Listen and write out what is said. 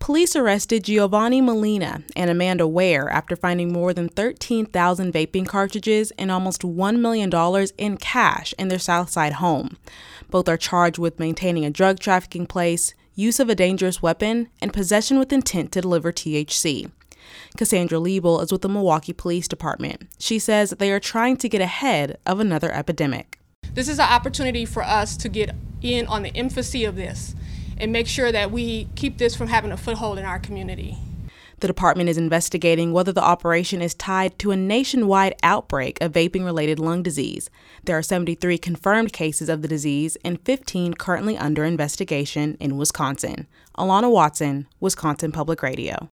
Police arrested Giovanni Molina and Amanda Ware after finding more than 13,000 vaping cartridges and almost $1 million in cash in their Southside home. Both are charged with maintaining a drug trafficking place, use of a dangerous weapon, and possession with intent to deliver THC. Cassandra Liebel is with the Milwaukee Police Department. She says that they are trying to get ahead of another epidemic. This is an opportunity for us to get in on the infancy of this and make sure that we keep this from having a foothold in our community. The department is investigating whether the operation is tied to a nationwide outbreak of vaping-related lung disease. There are 73 confirmed cases of the disease and 15 currently under investigation in Wisconsin. Alana Watson, Wisconsin Public Radio.